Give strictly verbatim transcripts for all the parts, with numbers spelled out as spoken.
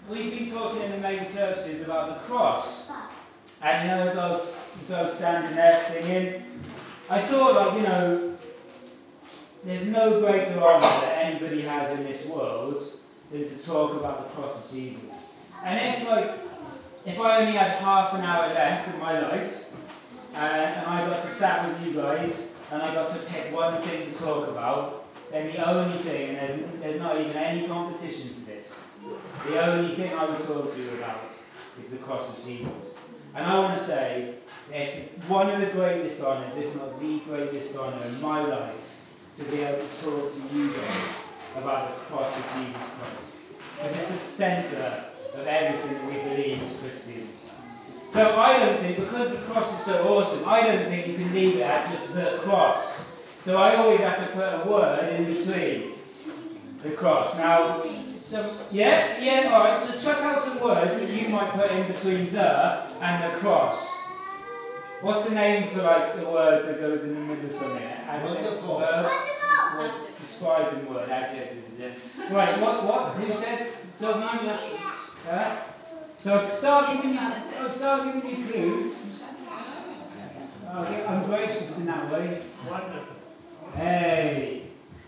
we've been talking in the main services about the cross. And you know, as I was, as I was standing there singing, I thought, like, you know, there's no greater honour that anybody has in this world than to talk about the cross of Jesus. And if, like, if I only had half an hour left in my life, uh, and I got to sat with you guys, and I got to pick one thing to talk about, then the only thing, and there's, there's not even any competition to this, the only thing I would talk to you about is the cross of Jesus. And I want to say, it's one of the greatest honours, if not the greatest honour in my life, to be able to talk to you guys about the cross of Jesus Christ. Because it's the centre of everything that we believe as Christians. So I don't think, because the cross is so awesome, I don't think you can leave it at just the cross. So I always have to put a word in between the cross. Now, so, yeah, yeah, alright, so chuck out some words that you might put in between the and the cross. What's the name for, like, the word that goes in the middle of something? Adjective, verb? What's describing word? Adjective, is it? Right, what, what? Who said? So, yeah? So I'll start giving you, I'll start giving you clues. Oh, I'm gracious in that way. Wonderful. Hey.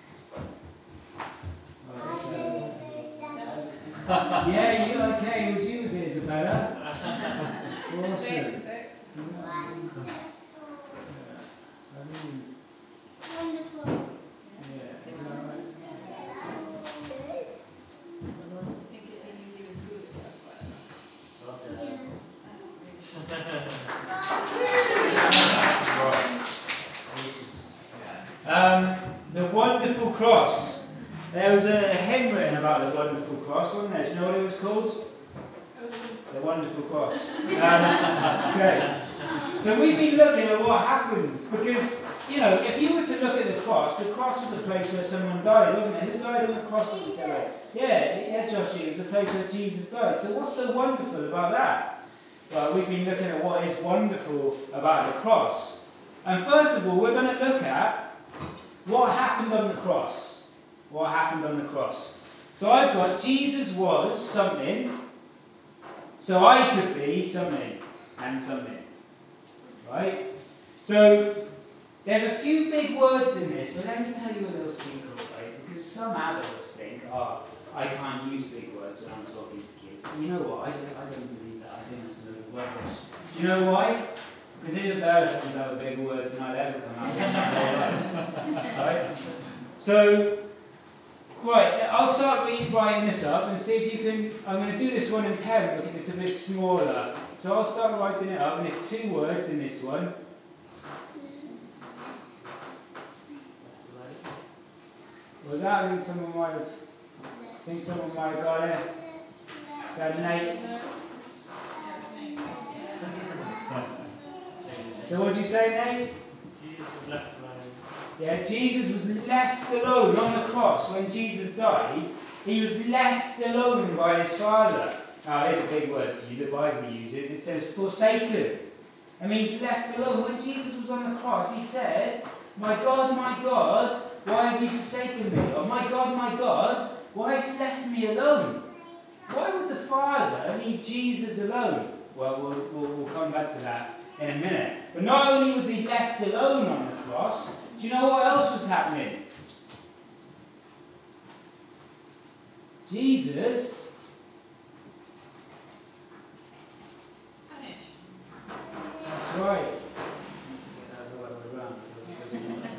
Yeah, you okay? It was you, was it, Isabella? Awesome. Wonderful. Um, the wonderful cross. There was a hymn written about the wonderful cross, wasn't there? Do you know what it was called? The wonderful cross. Um, okay. So we've been looking at what happened, because, you know, if you were to look at the cross, the cross was a place where someone died, wasn't it? Who died on the cross? Jesus. Yeah, yeah, Joshie, it was a place where Jesus died. So what's so wonderful about that? Well, we've been looking at what is wonderful about the cross. And first of all, we're going to look at what happened on the cross. What happened on the cross. So I've got Jesus was something, so I could be something and something. Right? So there's a few big words in this, but let me tell you a little secret, right? Because some adults think, oh, I can't use big words when I'm talking to kids. And you know what? I don't, I don't believe that. I think that's a little rubbish. Do you know why? Because Isabella comes out with bigger words than I'd ever come out with in my whole life. Right? So, right, I'll start read, writing this up and see if you can. I'm going to do this one in pen because it's a bit smaller. So I'll start writing it up, and there's two words in this one. Was that? I think someone might have. I think someone might have got it. Is that Nate? So what did you say, Nate? Jesus was left alone. Yeah, Jesus was left alone on the cross. When Jesus died, he was left alone by his Father. Now, here's a big word for you, the Bible uses. It says forsaken. It means left alone. When Jesus was on the cross, he said, my God, my God, why have you forsaken me? Or my God, my God, why have you left me alone? Why would the Father leave Jesus alone? Well, we'll, we'll, we'll come back to that in a minute. But not only was he left alone on the cross, do you know what else was happening? Jesus punished. That's right. I need to get that the right way around. because it doesn't work.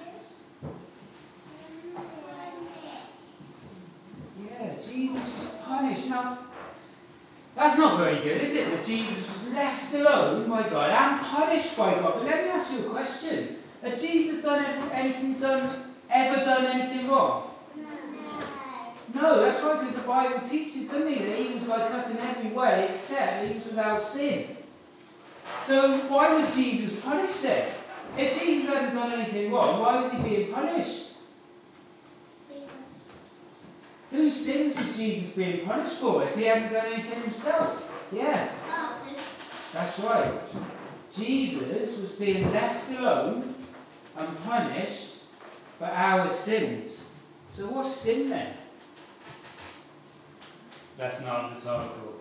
Yeah, Jesus was punished. Now, that's not very good, is it? That Jesus was left alone by God and punished by God. But let me ask you a question. Had Jesus done anything done, ever done anything wrong? No, that's right, because the Bible teaches, doesn't it, that he was like us in every way, except that he was without sin. So why was Jesus punished then? If Jesus hadn't done anything wrong, why was he being punished? Sins. Whose sins was Jesus being punished for if he hadn't done anything himself? Yeah, Oh, sins. that's right. Jesus was being left alone and punished for our sins. So what's sin then? That's not rhetorical.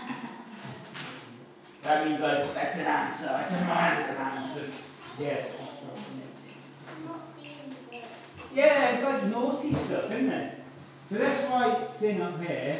That means I expect an answer. I demand an answer. Yes. Yeah, it's like naughty stuff, isn't it? So let's write sin up here.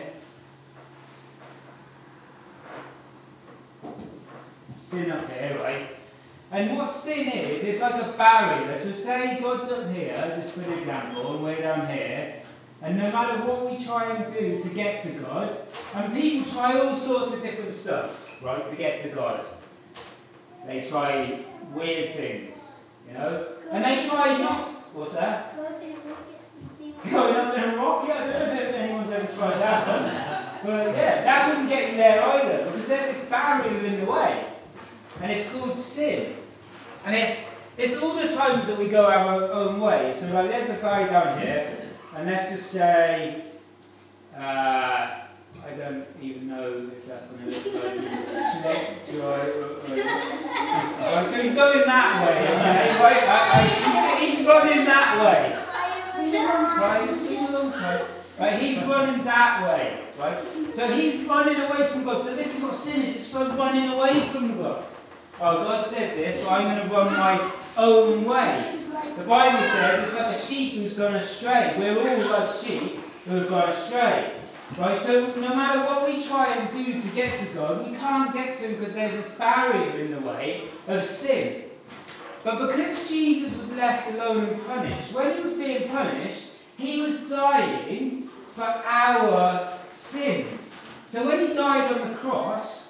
Sin up here, right? And what sin is, it's like a barrier. So say God's up here, just for an example, and we're down here. And no matter what we try and do to get to God, and people try all sorts of different stuff, right, to get to God. They try weird things, you know? And they try not... What's that? Go up in a rocket and see what Going up in a rocket? I don't know if anyone's ever tried that one. But yeah, that wouldn't get you there either, because there's this barrier in the way. And it's called sin. And it's, it's all the times that we go our own way. So like, there's a guy down here, and let's just say, uh, I don't even know if that's going to look like this. Right, so he's going that way, okay? Right, I, I, he's, he's running that way. Alongside, he's alongside. Right, he's running that way, right? So he's running away from God. So this is what sin is. It's like running away from God. Oh, God says this, but I'm going to run my own way. The Bible says it's like a sheep who's gone astray. We're all like sheep who have gone astray. Right? So no matter what we try and do to get to God, we can't get to Him because there's this barrier in the way of sin. But because Jesus was left alone and punished, when He was being punished, He was dying for our sins. So when He died on the cross,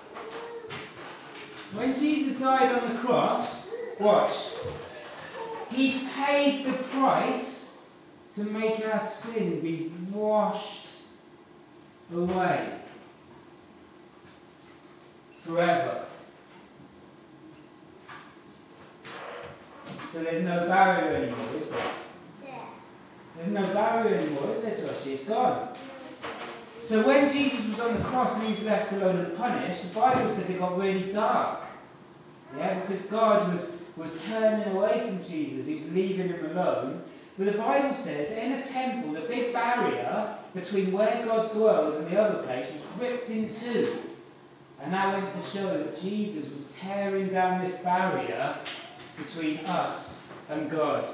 when Jesus died on the cross, watch, He paid the price to make our sin be washed away forever. So there's no barrier anymore, is there? There's no barrier anymore, is there, Joshie? It's gone. So when Jesus was on the cross and He was left alone and punished, the Bible says it got really dark. Yeah, because God was, was turning away from Jesus. He was leaving Him alone. But the Bible says that in a temple, the big barrier between where God dwells and the other place was ripped in two. And that went to show that Jesus was tearing down this barrier between us and God.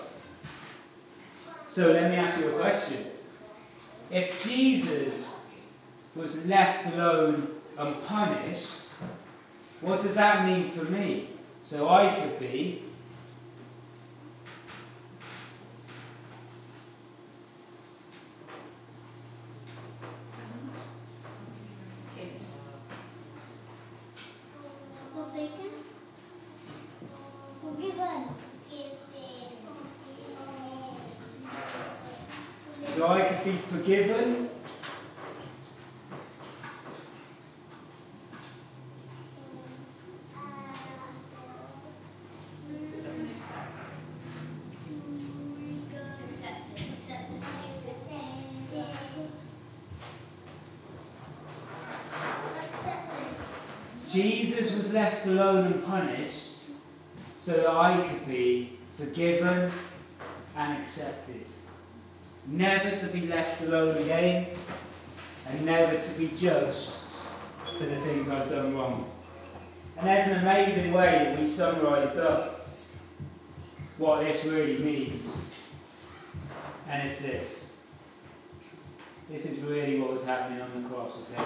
So let me ask you a question. If Jesus was left alone and punished, what does that mean for me? So I could be forsaken, forgiven. So I could be forgiven. Jesus was left alone and punished so that I could be forgiven and accepted. Never to be left alone again, and never to be judged for the things I've done wrong. And there's an amazing way that we summarised up what this really means. And it's this. This is really what was happening on the cross, okay?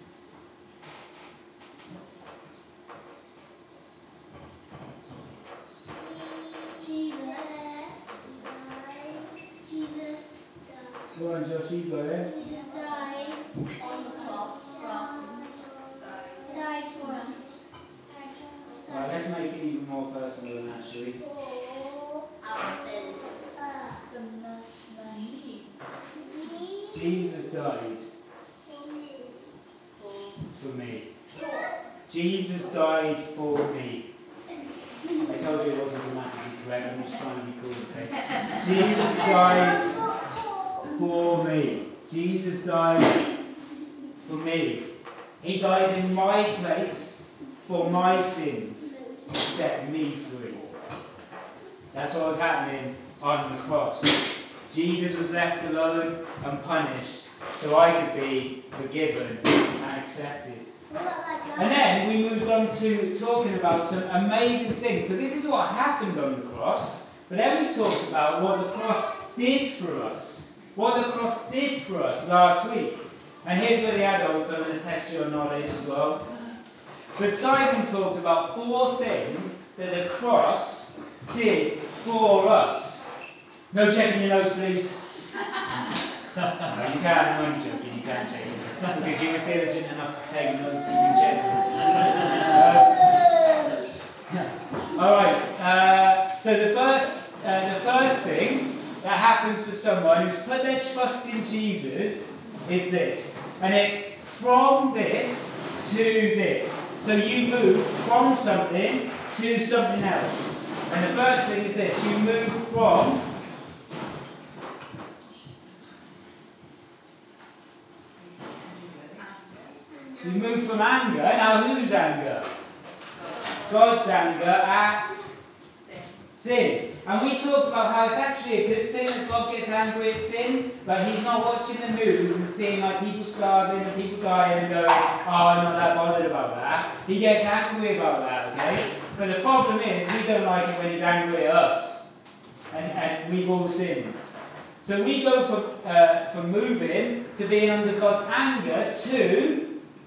Go on, Josh, you go there. Jesus died on the cross for us. Died for us. Right, let's make it even more personal than that, shall we? For our sins. Jesus died for me. Jesus died for me. I told you it wasn't grammatically correct, I'm just trying to be cool, okay? Jesus died for me. Jesus died for me. He died in my place for my sins to set me free. That's what was happening on the cross. Jesus was left alone and punished so I could be forgiven and accepted. And then we moved on to talking about some amazing things. So this is what happened on the cross, but then we talked about what the cross did for us. What the cross did for us last week. And here's where the adults, I'm going to test your knowledge as well. But Simon talked about four things that the cross did for us. No checking your nose, please. No, you can, I'm only joking, you can check your nose. Because you were diligent enough to take notes, you can check them. Uh, Alright, uh, so the first, uh, the first thing that happens for someone who's put their trust in Jesus is this. And it's from this to this. So you move from something to something else. And the first thing is this. You move from You move from anger. Now whose anger? God's anger at sin. And we talked about how it's actually a good thing that God gets angry at sin, but he's not watching the news and seeing like people starving and people dying and going, oh, I'm not that bothered about that. He gets angry about that, okay? But the problem is we don't like it when he's angry at us. And, and we've all sinned. So we go from, uh, from moving to being under God's anger to...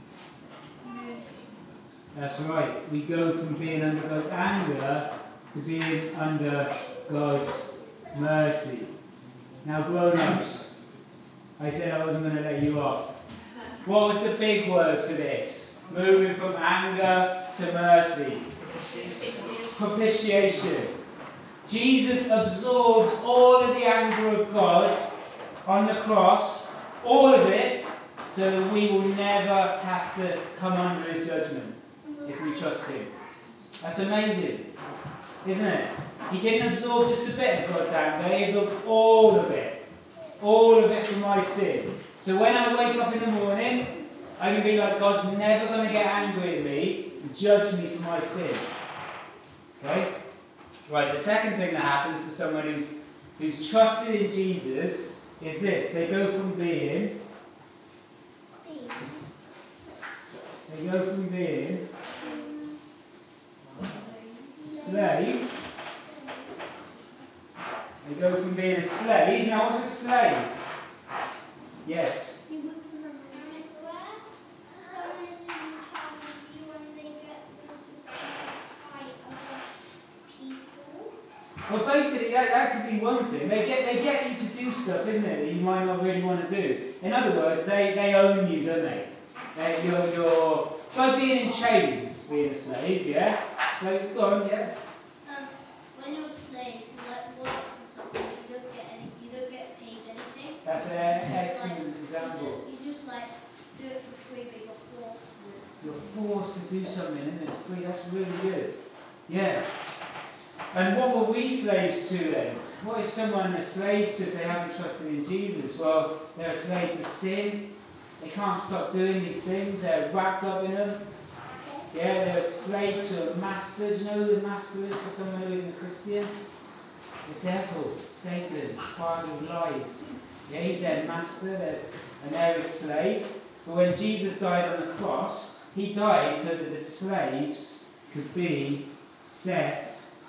That's right. We go from being under God's anger to being under God's mercy. Now, grown-ups, I said I wasn't going to let you off. What was the big word for this? Moving from anger to mercy. Propitiation. Jesus absorbed all of the anger of God on the cross, all of it, so that we will never have to come under his judgment if we trust him. That's amazing, isn't it? He didn't absorb just a bit of God's anger, he absorbed all of it. All of it for my sin. So when I wake up in the morning, I can be like, God's never going to get angry at me and judge me for my sin. Okay? Right, the second thing that happens to someone who's, who's trusted in Jesus is this. They go from being... They go from being... slave. They go from being a slave. Now, what's a slave? Yes. You work for someone else where someone is in charge of you and they get them to fight other people. Well, basically, that, that could be one thing. They get they get you to do stuff, isn't it, that you might not really want to do. In other words, they, they own you, don't they? they you're, you're, it's like being in chains, being a slave, yeah? So, go on, yeah? Um, when you're a slave, you like work for something, you don't get any, you don't get paid anything. That's an excellent example. You just, you just like do it for free, but you're forced to do it. You're forced to do something, isn't it? Free, that's really good. Yeah. And what were we slaves to then? What is someone a slave to if they haven't trusted in Jesus? Well, they're a slave to sin. They can't stop doing these things. They're wrapped up in them. Yeah, they're a slave to a master. Do you know who the master is for someone who isn't a Christian? The devil, Satan, father of lies. Yeah, he's their master, there's, and they're his slave. But when Jesus died on the cross, he died so that the slaves could be set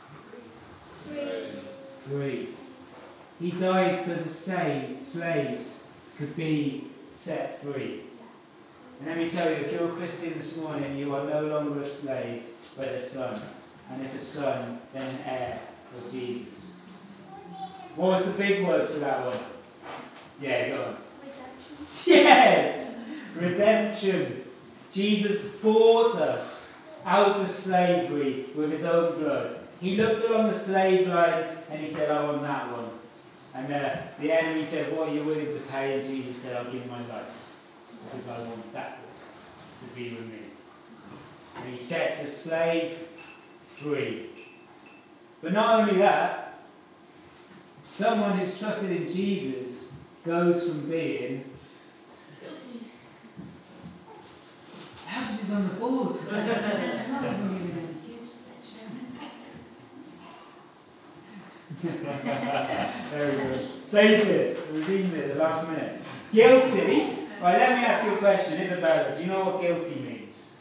Free. free. He died so the same slaves could be set free. And let me tell you, if you're a Christian this morning, you are no longer a slave, but a son. And if a son, then an heir of Jesus. What was the big word for that one? Yeah, go on. Redemption. Yes! Redemption. Jesus bought us out of slavery with his own blood. He looked along the slave line and he said, I want that one. And uh, the enemy said, what are you willing to pay? And Jesus said, I'll give my life. Because I want that to be with me. And he sets a slave free. But not only that, someone who's trusted in Jesus goes from being... Abs is on the board today. Very good. Saved it. Redeemed it at the last minute. Guilty. Right, let me ask you a question. Isabella, do you know what guilty means?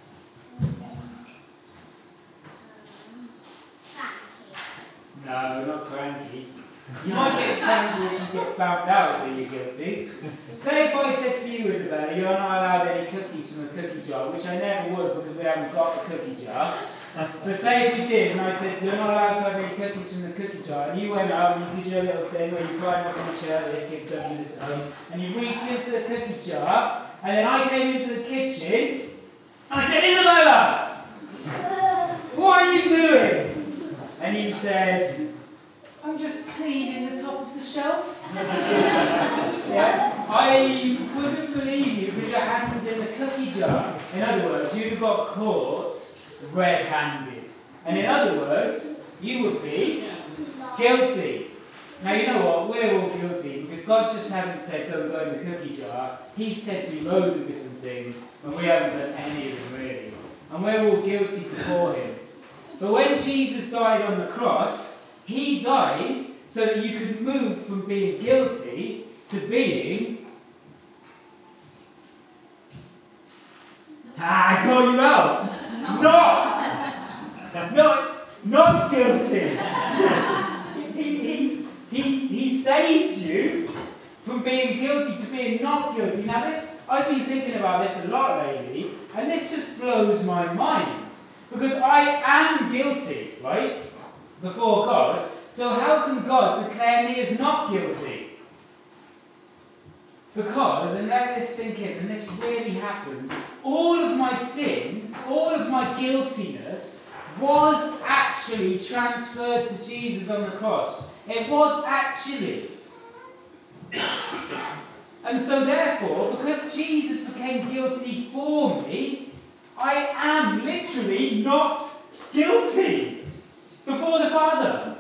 No, not cranky. You might get cranky if you get found out that you're guilty. Say if I said to you, Isabella, you're not allowed any cookies from the cookie jar, which I never would because we haven't got a cookie jar. But say if we did, and I said, you're not allowed to have any cookies from the cookie jar, and you went up and you did your little thing where you climbed up on the chair, this kid's don't do this at home, and you reached into the cookie jar, and then I came into the kitchen, and I said, Isabella, what are you doing? And you said, I'm just cleaning the top of the shelf. Yeah. I wouldn't believe you because your hand was in the cookie jar. In other words, you'd have got caught red-handed. And in other words, you would be guilty. Now you know what, we're all guilty because God just hasn't said don't go in the cookie jar. He's said do loads of different things and we haven't done any of them really. And we're all guilty before Him. But when Jesus died on the cross, He died so that you could move from being guilty to being... Ah, I call you out! Not! Not, not guilty! he, he, he, he saved you from being guilty to being not guilty. Now this, I've been thinking about this a lot lately, and this just blows my mind. Because I am guilty, right? Before God. So how can God declare me as not guilty? Because, and let this sink in, and this really happened, all of my sins, all of my guiltiness was actually transferred to Jesus on the cross. It was actually. And so therefore, because Jesus became guilty for me, I am literally not guilty before the Father.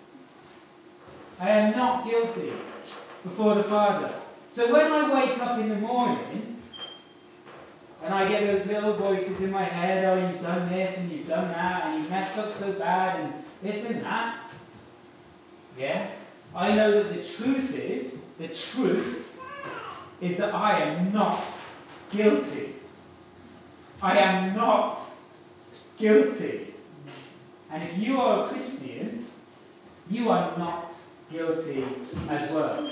I am not guilty before the Father. So when I wake up in the morning and I get those little voices in my head, oh, you've done this and you've done that and you've messed up so bad and this and that, yeah, I know that the truth is, the truth is that I am not guilty. I am not guilty. And if you are a Christian, you are not guilty as well.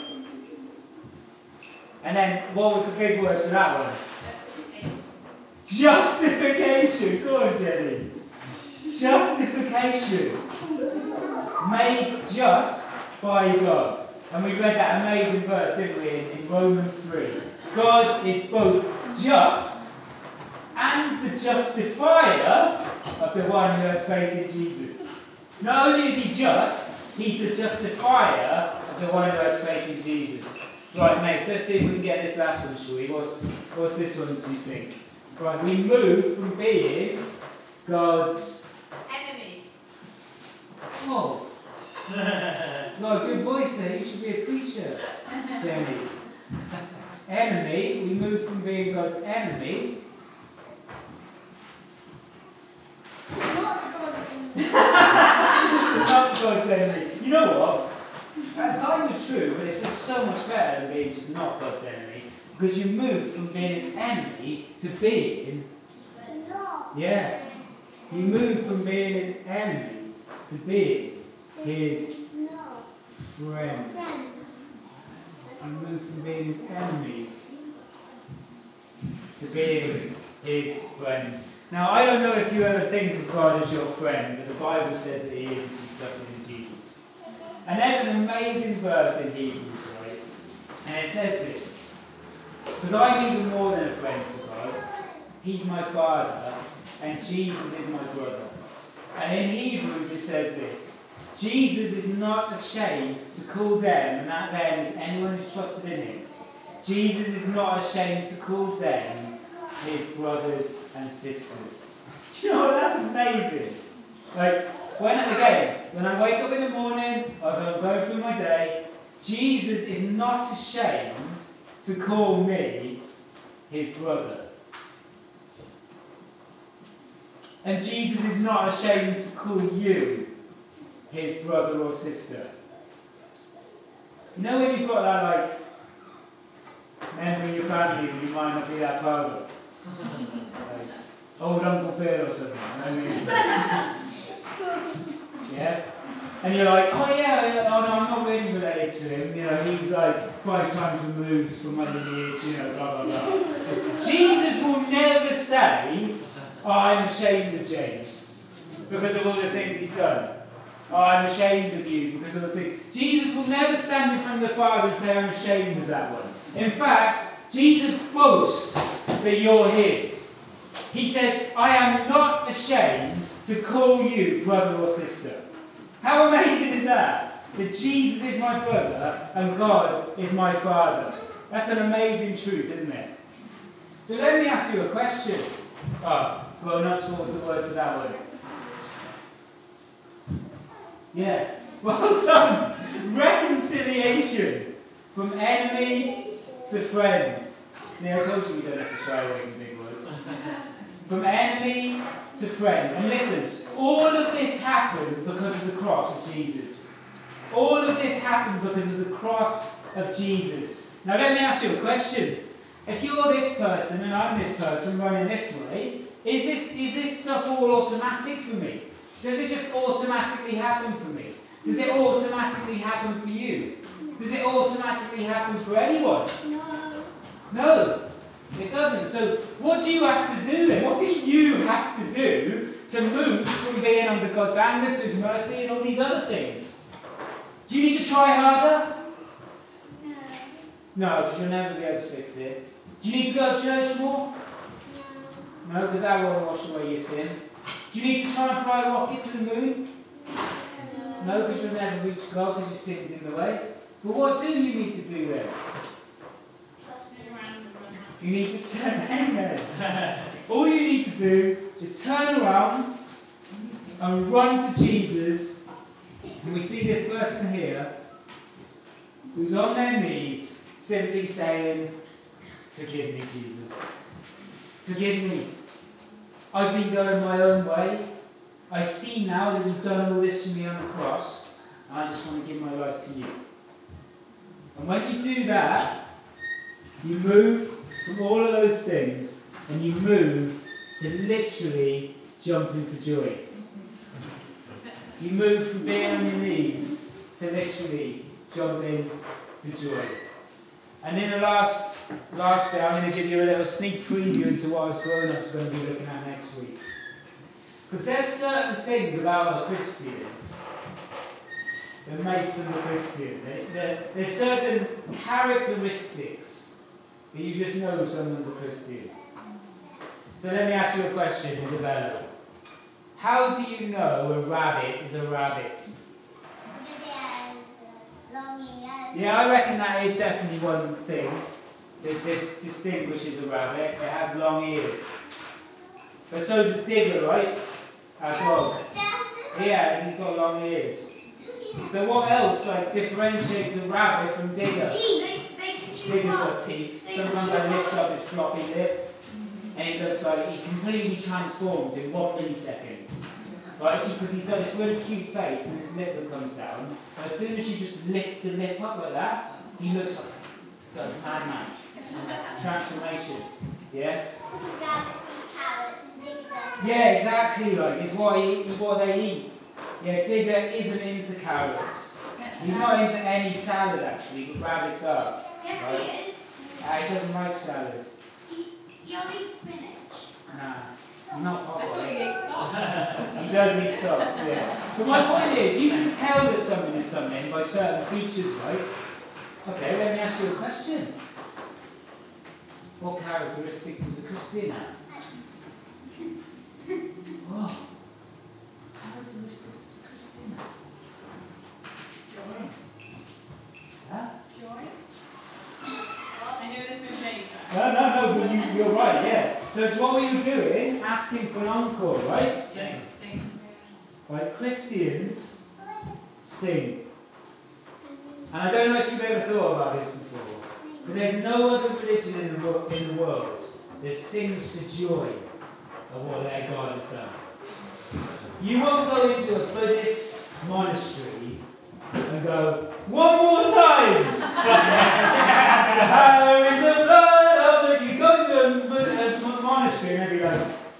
And then, what was the big word for that one? Justification. Justification. Go on, Jenny. Justification. Made just by God. And we read that amazing verse, didn't we, in, in Romans three. God is both just and the justifier of the one who has faith in Jesus. Not only is He just, He's the justifier of the one who has faith in Jesus. Right, mates, let's see if we can get this last one, shall we? What's, what's this one, do you think? Right, we move from being God's enemy. Oh, it's got a good voice there. You should be a preacher, Jenny. Enemy, we move from being God's enemy To not God's enemy. to not God's enemy. You know what? That's kind of true, but it's just so much better than being just not God's enemy. Because you move from being His enemy to being... No. Yeah. You move from being His enemy to being His No. friend. Friend. You move from being His enemy to being His friend. Now, I don't know if you ever think of God as your friend, but the Bible says that He is if you trust in Jesus. And there's an amazing verse in Hebrews, right? And it says this. Because I'm even more than a friend to God. He's my Father, and Jesus is my brother. And in Hebrews it says this. Jesus is not ashamed to call them, and that them is anyone who's trusted in Him. Jesus is not ashamed to call them His brothers and sisters. Do you know what? That's amazing. Like, when, again, when I wake up in the morning, or if I'm going through my day, Jesus is not ashamed to call me His brother. And Jesus is not ashamed to call you His brother or sister. You know when you've got that, like, Membering your family, but you might not be that proud of. Like, old Uncle Bill or something. I mean, yeah? And you're like, oh yeah, oh no, I'm not really related to him. You know, he's like five times removed from my lineage, you know, blah, blah, blah. Jesus will never say, oh, I'm ashamed of James because of all the things he's done. Oh, I'm ashamed of you because of the things. Jesus will never stand in front of the Father and say, I'm ashamed of that one. In fact, Jesus boasts that you're his. He says, I am not ashamed to call you brother or sister. How amazing is that? That Jesus is my brother and God is my Father. That's an amazing truth, isn't it? So let me ask you a question. Oh, grown-ups, what was the word for that one? Yeah, well done. Reconciliation. From enemy to friend. See, I told you we don't have to try away from big words. From enemy to friend. And listen, all of this happened because of the cross of Jesus. All of this happened because of the cross of Jesus. Now let me ask you a question. If you're this person and I'm this person running this way, is this, is this stuff all automatic for me? Does it just automatically happen for me? Does it automatically happen for you? Does it automatically happen for anyone? No. No, it doesn't. So what do you have to do then? What do you have to do to move from being under God's anger to His mercy and all these other things? Do you need to try harder? No. No, because you'll never be able to fix it. Do you need to go to church more? No. No, because that won't wash away your sin. Do you need to try and fly a rocket to the moon? No. No, because you'll never reach God because your sin's in the way. But what do you need to do then? You need to turn amen. All you need to do is turn around and run to Jesus. And we see this person here who's on their knees simply saying, forgive me, Jesus. Forgive me. I've been going my own way. I see now that you've done all this for me on the cross. And I just want to give my life to you. And when you do that, you move from all of those things and you move to literally jumping for joy. You move from being on your knees to literally jumping for joy. And in the last, last bit, I'm going to give you a little sneak preview into what us grown-ups are going to be looking at next week. Because there's certain things about a Christian that makes them a Christian. There, there, there's certain characteristics that you just know someone's a Christian. So let me ask you a question, Isabella. How do you know a rabbit is a rabbit? Long ears. Yeah, I reckon that is definitely one thing that di- distinguishes a rabbit. It has long ears. But so does Digger, right? Our dog. He has, he's got long ears. So what else like differentiates a rabbit from Digger? Teeth. They, they can chew Digger's up. got teeth. They Sometimes can I chew lift up. up his floppy lip and it looks like he completely transforms in one millisecond. Right? Because he's got this really cute face and this lip that comes down. But as soon as you just lift the lip up like that, he looks like a madman. Transformation. Yeah? Rabbits eat carrots and Digger doesn't. Yeah, exactly. Like it's what, he, what they eat. Yeah, Digger isn't into carrots. He's not into any salad actually, but rabbits are. Yes, Right. he is. Uh, he doesn't like salad. He, he only eats spinach. Nah, he's not I thought popular. you ate socks. He does eat socks, yeah. But my point is, you can tell that someone is something by certain features, right? Okay, let me ask you a question. What characteristics does a Christian have? What? Characteristics does a Christian have? Joy. Huh? Joy. I know there's no J's there. No, no, no, but you, you're right, yeah. So it's what we were doing, asking for an encore, right? Sing. Sing. Right, Christians sing. And I don't know if you've ever thought about this before, but there's no other religion in the, wo- in the world that sings for joy of what their God has done. You won't go into a Buddhist monastery and go, one more time! In the Christian, they'd be like,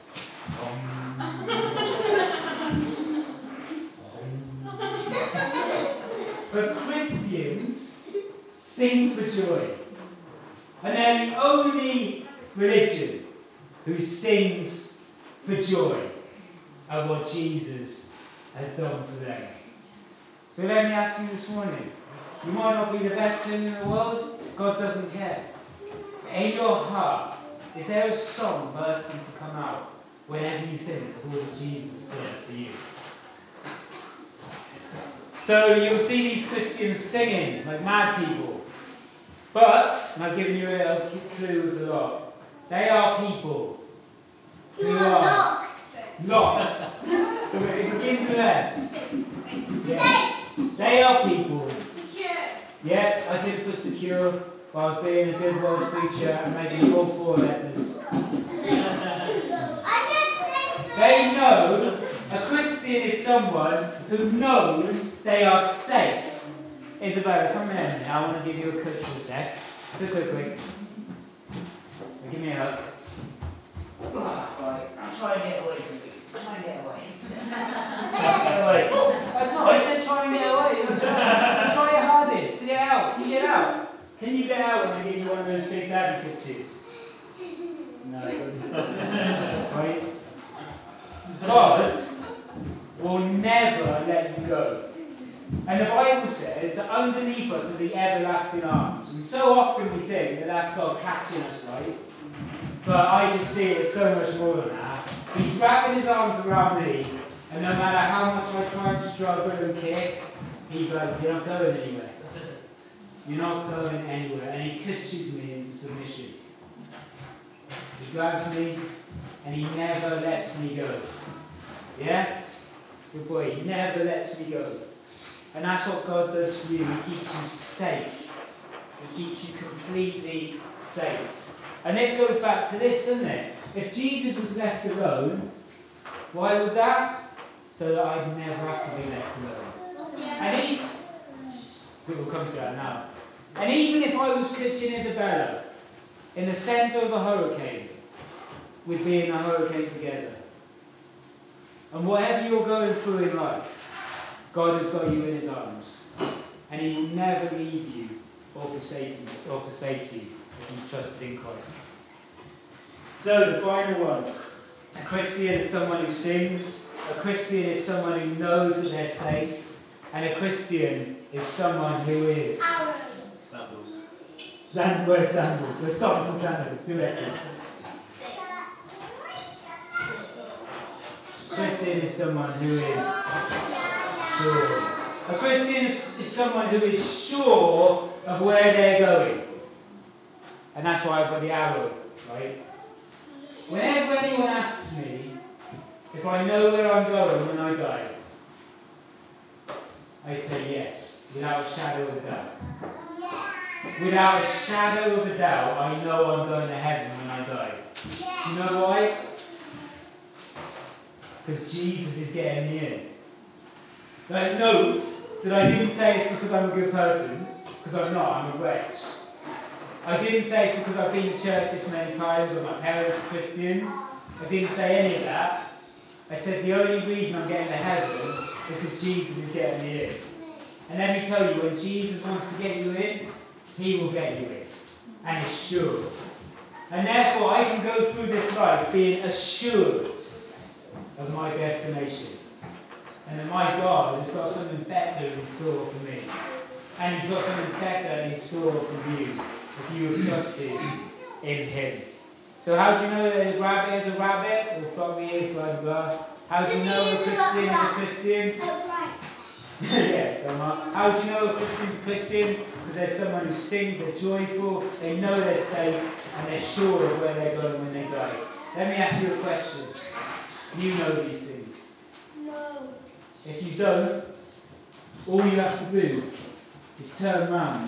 but Christians sing for joy. And they're the only religion who sings for joy at what Jesus has done for them. So let me ask you this morning, you might not be the best thing in the world, God doesn't care. In your heart, is there a song bursting to come out whenever you think of all that Jesus did for you? So you'll see these Christians singing like mad people. But, and I've given you a little clue with the lot, they are people who You are are locked. locked. It begins with S. Yes. They are people. Secure. Yeah, I did put secure, but I was being a good Welsh preacher and making all four letters. They know a Christian is someone who knows they are safe. Isabella, come here a minute. I want to give you a coach for a sec. Quick, quick, quick. Give me a hug. Right, I'm trying to get away from you. Try and get away. Try and get away. I, no, I said try and get away. Try, try your hardest. Get out. Can you get out? Can you get out when I give you one of those big daddy touches? No, it doesn't. Right? God will never let you go. And the Bible says that underneath us are the everlasting arms. And so often we think that that's God catching us, right? But I just see it as so much more than that. He's wrapping his arms around me, and no matter how much I try to struggle and kick, he's like, you're not going anywhere. You're not going anywhere. And he catches me into submission. He grabs me, and he never lets me go. Yeah? Good boy. He never lets me go. And that's what God does for you. He keeps you safe. He keeps you completely safe. And this goes back to this, doesn't it? If Jesus was left alone, why was that? So that I'd never have to be left alone. And he, we'll come to that now. And even if I was catching Isabella in the centre of a hurricane, we'd be in a hurricane together. And whatever you're going through in life, God has got you in his arms. And he will never leave you or forsake you, or forsake you if you trust in Christ. So the final one. A Christian is someone who sings. A Christian is someone who knows that they're safe. And a Christian is someone who is... Arrows. Sandals. Sand, where's sandals? Where's socks and sandals? Two S's. A Christian is someone who is sure. A Christian is, is someone who is sure of where they're going. And that's why I've got the arrow, right? Whenever anyone asks me if I know where I'm going when I die, I say yes, without a shadow of a doubt. Without a shadow of a doubt, I know I'm going to heaven when I die. Do you know why? Because Jesus is getting me in. Like, note that I didn't say it's because I'm a good person, because I'm not, I'm a wretch. I didn't say it's because I've been to church this many times or my parents are Christians. I didn't say any of that. I said the only reason I'm getting to heaven is because Jesus is getting me in. And let me tell you, when Jesus wants to get you in, he will get you in. And is sure. And therefore I can go through this life being assured of my destination. And that my God has got something better in store for me. And he's got something better in store for you if you have trusted in him. So how do you know that a rabbit is a rabbit? Or flock me is blah blah. How do you know a Christian is a Christian? Upright. Yeah, so Mark. How do you know a Christian's a Christian? Because there's someone who sings, they're joyful, they know they're safe, and they're sure of where they're going when they die. Let me ask you a question. Do you know these things? No. If you don't, all you have to do is turn around,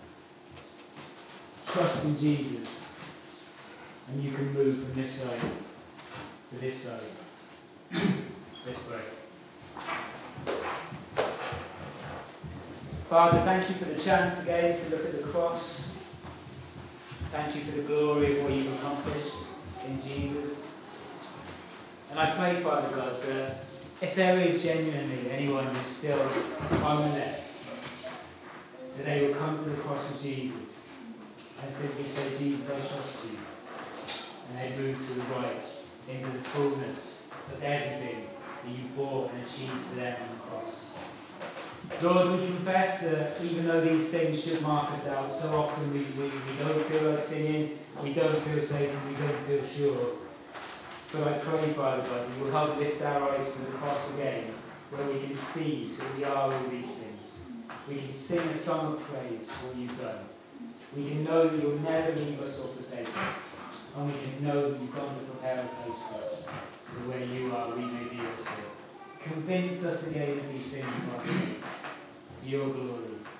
trust in Jesus, and you can move from this side to this side. Let's pray. Father, thank you for the chance again to look at the cross. Thank you for the glory of what you've accomplished in Jesus. And I pray, Father God, that if there is genuinely anyone who's still on the left, that they will come to the cross of Jesus and simply say, Jesus, I trust you. And they move to the right, into the fullness of everything that you've bought and achieved for them on the cross. Lord, we confess that even though these things should mark us out, so often we, we, we don't feel like singing, we don't feel safe, and we don't feel sure. But I pray, Father God, you will help lift our eyes to the cross again, where we can see that we are all these things. We can sing a song of praise for what you've done. We can know that you'll never leave us or forsake us. And we can know that you've gone to prepare a place for us, so that where you are, we may be also. Convince us again of these things, Father, for your glory.